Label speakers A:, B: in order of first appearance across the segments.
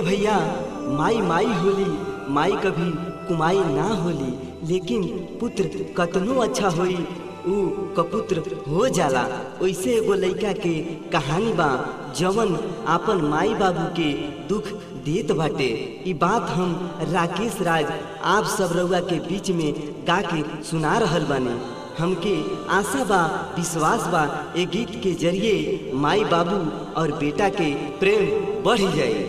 A: भैया माई माई होली, माई कभी कुमाई ना होली, लेकिन पुत्र कतनो अच्छा होई ऊ कपुत्र हो जाला। वैसे एगो लइका के कहानी बा जवन आपन माई बाबू के दुख देत बाटे। ई बात हम राकेश राज आप सब रउआ के बीच में गा के सुना रहल बानी। हमके आशा बा, विश्वास बा ए गीत के जरिए माई बाबू और बेटा के प्रेम बढ़ जाए।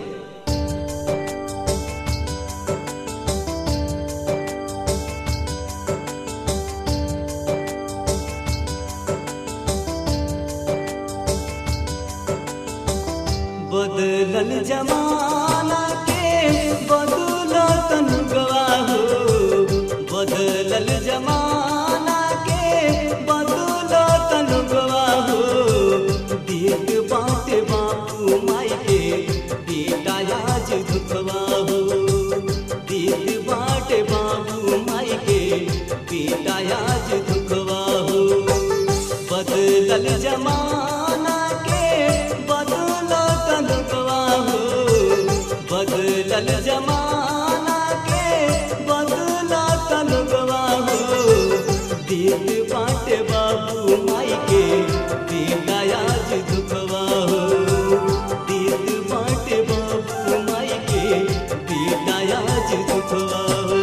A: बदलल जमाना के बदलो तनुगवा हो, बदलल जमाना के बदलो तनुगवा हो। देख बाटे बापू माई के बेटा आज दुखवा हो, देख बाटे बापू माई के बेटा आज दुखवा हो। बदलल जमाना के बदलो तनुगवा हो, बदलल जमाना के बदलो तनुगवा हो। देख बाटे बाबू माई के बेटा आज दुखवा हो, देख बाटे बाबू माई के बेटा आज दुखवा हो।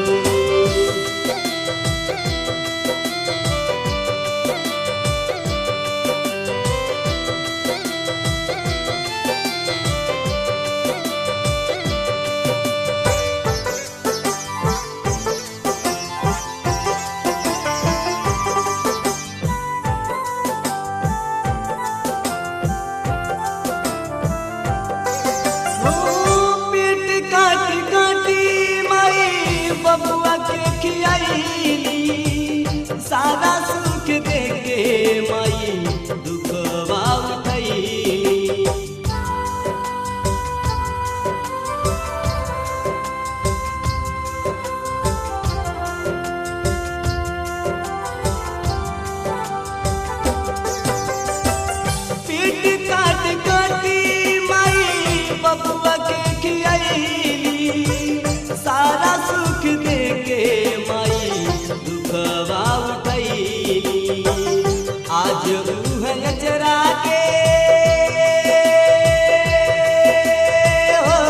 A: बबुआ के खियाइली सारा सुख देके माई दुखवा उठैली। पेट काट काटी माई बबुआ के खियाइली सारा सुख देके माई दुखवा उठैली। आज उह अचरा के हो,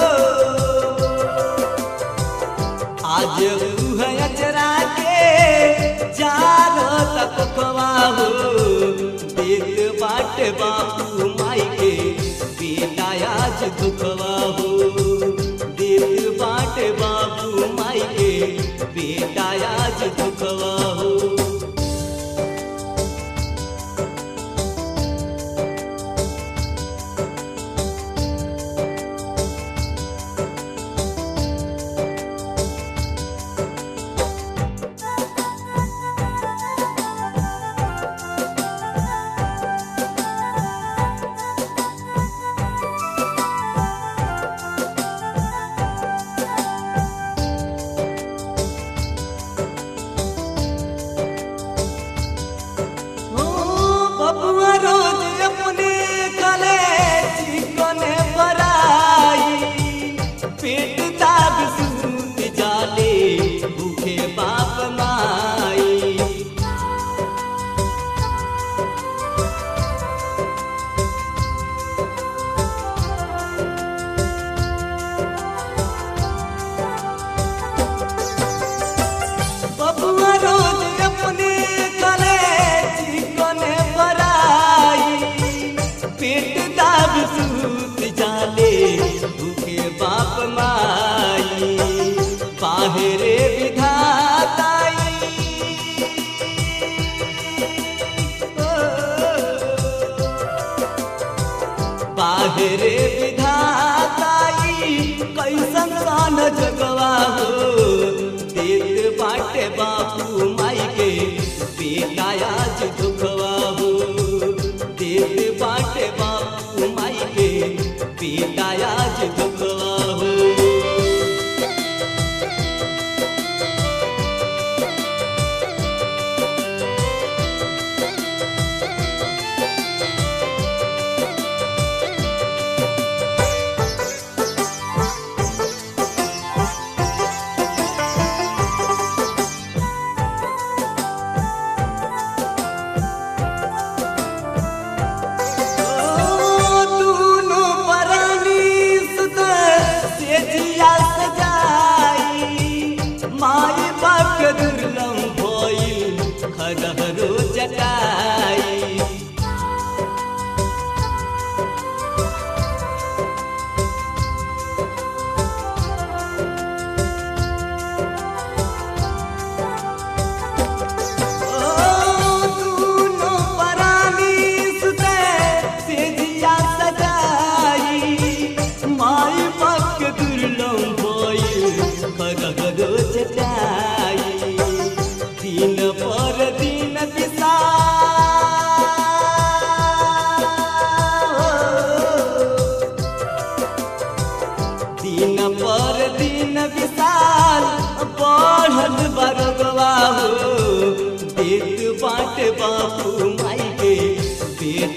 A: आज उह अचरा के जारो तकवा हो। देख बाट बापू माई के बेटा आज दुखवा हो, देख बाट बाबू माई के बेटा आज दुखवा हो। बबुआ रोज अपने गले चिकने बराई, पेट दाग सूत जाले भूखे बाप माई। बबुआ रोज अपने गले चिकने पेट दाग सूत जाले भूखे बाप माई। बाहरे विधाताई बाहरे विधाताई कैसन सन जगवा हो। देख बाटे बापू माई के बेटा आज दुखवा हो, देख बाटे बापू माई के बेटा आज दुखवा हो।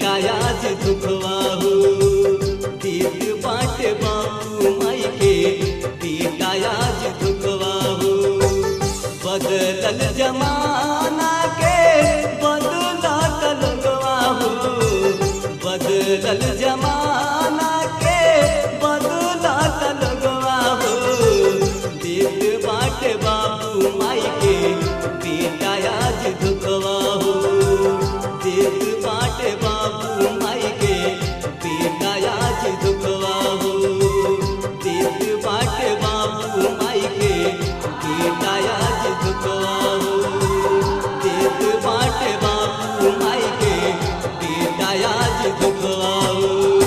A: बेटा आज दुखवा हो देत बाटे बाबू माई के बेटा आज दुखवा हो बदलल जमाना के बदला लगवा हो बदलल जमाना के बदला लगवा हो देत बाटे बाबू माई के बेटा आज दुखवा हो देत बाटे बाबू माई के बेटा आज दुखवा हो देत बाटे बाबू माई के बेटा आज दुखवा हो देत बाटे बाबू माई के बेटा आज दुखवा हो।